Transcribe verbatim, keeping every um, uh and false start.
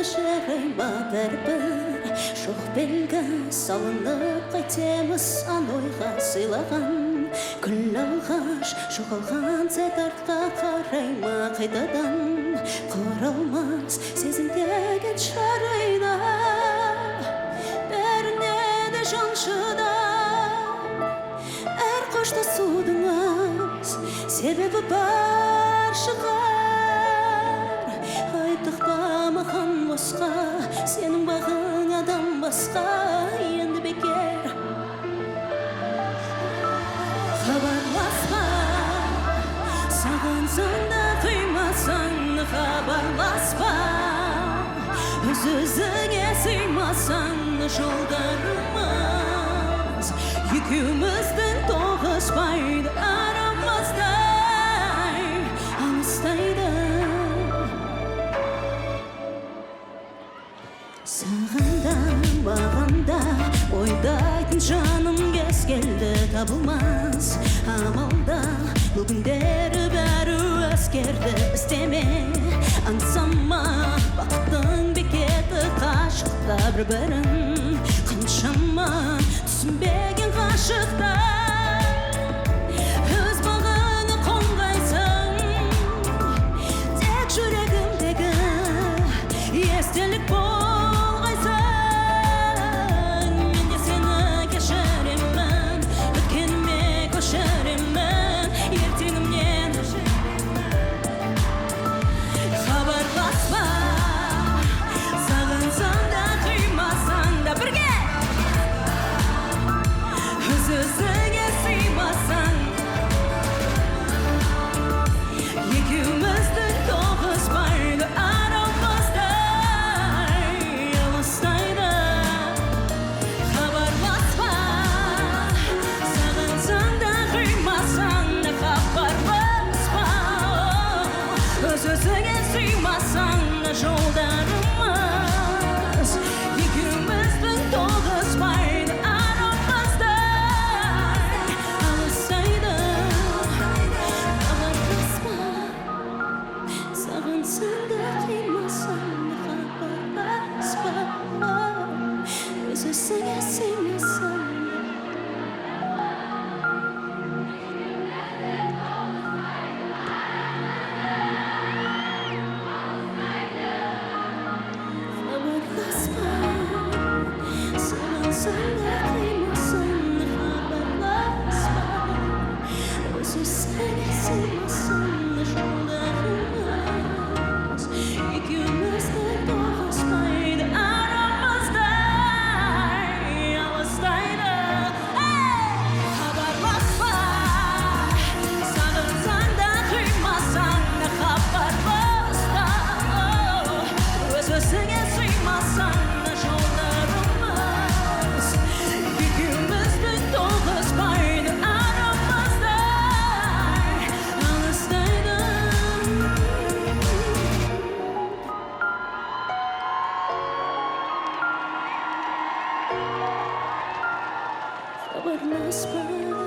жарайма бәрібір жоқ белгі салынып қайтеміз сан ойға сыйлаған күн алғаш жоғалған сәт артқа қарайма қайтадан құралмас сезімдеген шарайда бәріне де жан шыдар әр қоштасудың аз себебі бар шығар айтықпа маған босқа сенің бағың адам басқа енді бекер хабарласпа сағынсаң да қимасаң хабарласпа өз өзіңе сыймасаң жолдарымыз екеуміздің тоғыспайды арамыздай алыстайды саған да маған да ойдайтын жаным кез келді табылмас амалда бұл күндері бәрі өзгерді істеме аңсама бақыттың бекеті қашықта бір-бірін қаншама түсінбеген ғашықтар өз бағыңа қонғайсың тек жүрегімдегі естелік болғайсың мен де сені кешіремін өткеніме көшіремін ертеңімнен хабарласпа сағынсаң да қимасаң да бірге өз өзіңе сыймасаң екеуміздің тоғыспайды арамыздай алыстайды хабарласпа сағынсаң да қимасаң да хабарласпа өз өзіңе сыймасаң да жолдарымыз екеуміздің тоғыспайды арамыздай алыстайды хабарласпа сағынсаң да қимасаң да хабарласпа өз өзіңе сыймасаң хабарласпа сағынсаң да қимасаң да хабарласпа өз өзіңе сыймасаң да жолдарымыз екеуміздің тоғыспайды арамыздай алыстайды хабарласпа сағынсаң да қимасаң да хабарласпа өз өзіңе сыймасаң да жолдарымыз екеуміздің тоғыспайды арамыздай алыстайды хабарласпа